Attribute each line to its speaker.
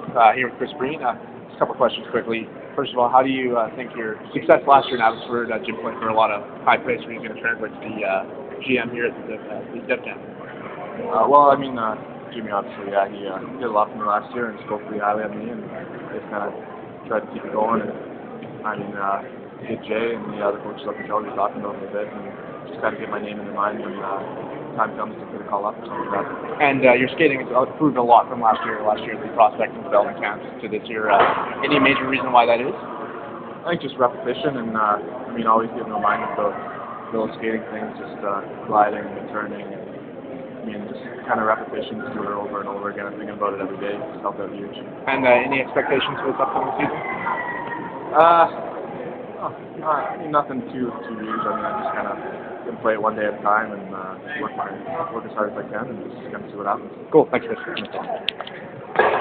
Speaker 1: here with Chris Breen. Just a couple of questions quickly. First of all, how do you think your success last year in Abbotsford, Jim Flynn, for a lot of high praise for you, going to translate to the GM here at the Dev Camp?
Speaker 2: Jimmy obviously, he did a lot for me last year and spoke pretty highly of me, and I just kind of tried to keep it going. And get Jay and the other coaches up in Calgary talking about me a bit, and just kind of get my name in their mind when time comes to put a call up or something like that.
Speaker 1: And your skating has improved a lot from last year. Last year, the prospect and development camps to this year. Any major reason why that is?
Speaker 2: I think just repetition, and always getting reminded about those skating things, just gliding and turning. Just kind of repetition, just do it over and over again, and thinking about it every day. Just helped out huge.
Speaker 1: And any expectations for this upcoming season?
Speaker 2: Nothing too huge. I just kind of gonna play it one day at a time and work as hard as I can, and just kind of see what happens.
Speaker 1: Cool. Thanks, Chris.